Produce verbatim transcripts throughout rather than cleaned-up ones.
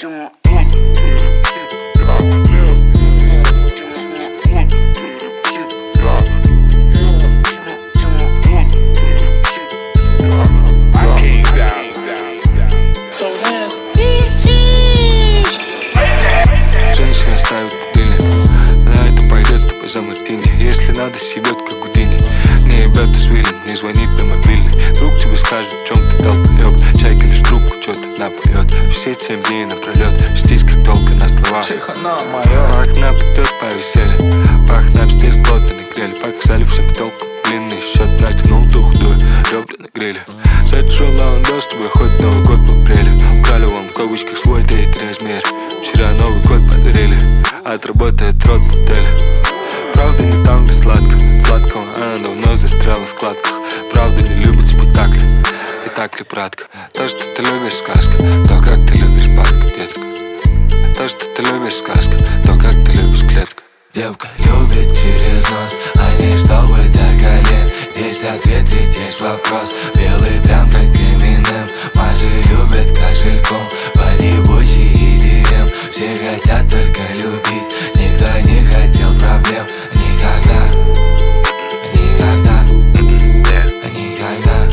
Женщина ставит будильник, на это пойдет с тобой за мартини. Если надо, съебет как Гудини. Не ебет извилин, не звонит на мобильный. Друг тебе скажет, в чем ты дал поёк. Чайка лишь трубку что-то напоет. Все семь дней напролет, вестись как толка на словах. Пах на потет по веселье, пах на обстез плотно нагрели. Показали всем толку, длинный счет натянул ту худую, ребра на гриле. Зашел лаундо с тобой, хоть Новый год в апреле. Украли вам в кавычках свой третий размер. Вчера Новый год подарили, отработает рот в отеле. Правда не там, где сладко, от сладкого она давно застряла в складках. Правда не любит спектакли, и так ли пратка? То, что ты любишь сказка, то, как ты любишь батка, детка. То, что ты любишь сказка, то, как ты любишь клетка. Девка любит через нос, а не чтобы до колен. Есть ответ, ведь есть вопрос. Белый прям как Эминем. Мажи любят кошельком, по-ебучий и дирем. Все хотят только любить, никто не хотел проблем. Никогда, никогда, никогда,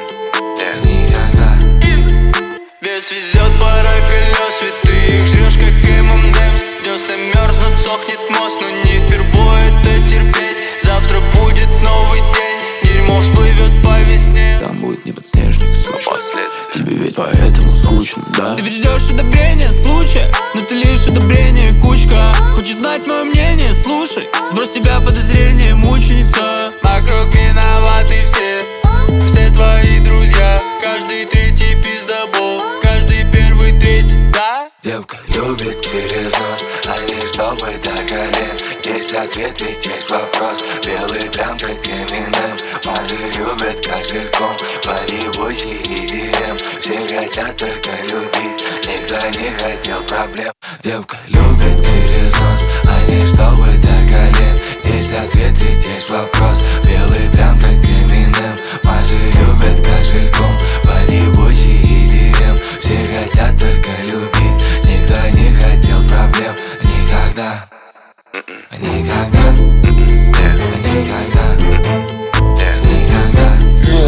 никогда. Вес везет пара колес, ведь ты их жрешь как эм энд эмс. Десна мерзнут, сохнет мост, но не впервые это терпеть. Завтра будет новый день, дерьмо всплывет по весне. Там будет не подснежник, сучка. Тебе ведь поэтому скучно, да? Ты ведь ждешь одобрения случая, но ты лишь одобрение кучка. Хочешь знать мое мнение? Слушай, сбрось себя подозрение, мученица. Вокруг виноваты все, все твои друзья. Каждый третий пиздобол, каждый первый третий, да? Девка любит через нос, а не чтобы до колен. Есть ответ, ведь есть вопрос. Белый прям как Эминем. Мажи любят кошельком, по-ебучий и дирем. Все хотят только любить, никто не хотел проблем. Девка любит через нос, а не чтобы до колен. Есть ответ, ведь есть вопрос. Белый прям как Эминем. Мажи любят кошельком, по-ебучий и дирем. Все хотят только любить, никто не хотел проблем. Никогда, никогда, никогда, никогда.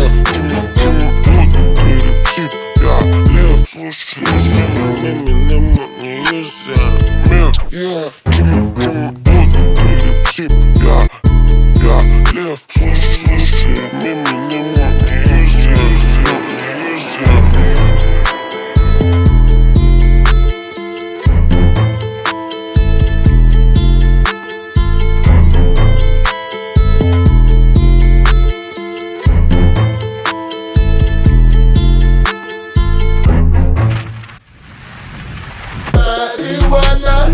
Слушай, Эминем не нельзя. Я лев, слушай, слушай, Эминем не нельзя, не нельзя. Marijuana,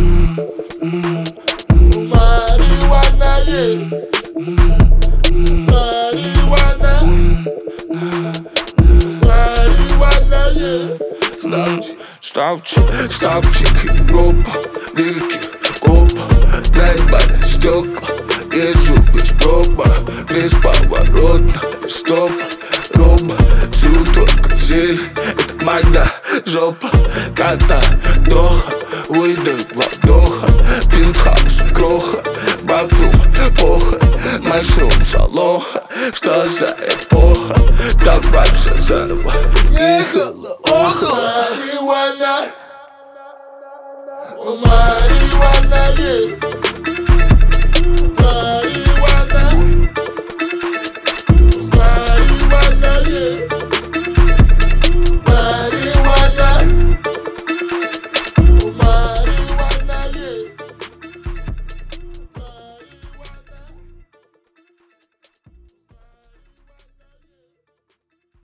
marijuana, yeah. Marijuana, marijuana, yeah. Ставчик, ставчик, Европа, вики, копа. Дай баря, стекла, езжу без проба. Бесповоротно, стоп, роба. Живу только зелень, это моя жопа. Кота, доха, выдох, два вдоха. Пентхаус, кроха, бакфрум, похоть. Майшрум, салоха, что за эпоха? Давай все заново, ехала, охала. Marijuana, marijuana, yeah.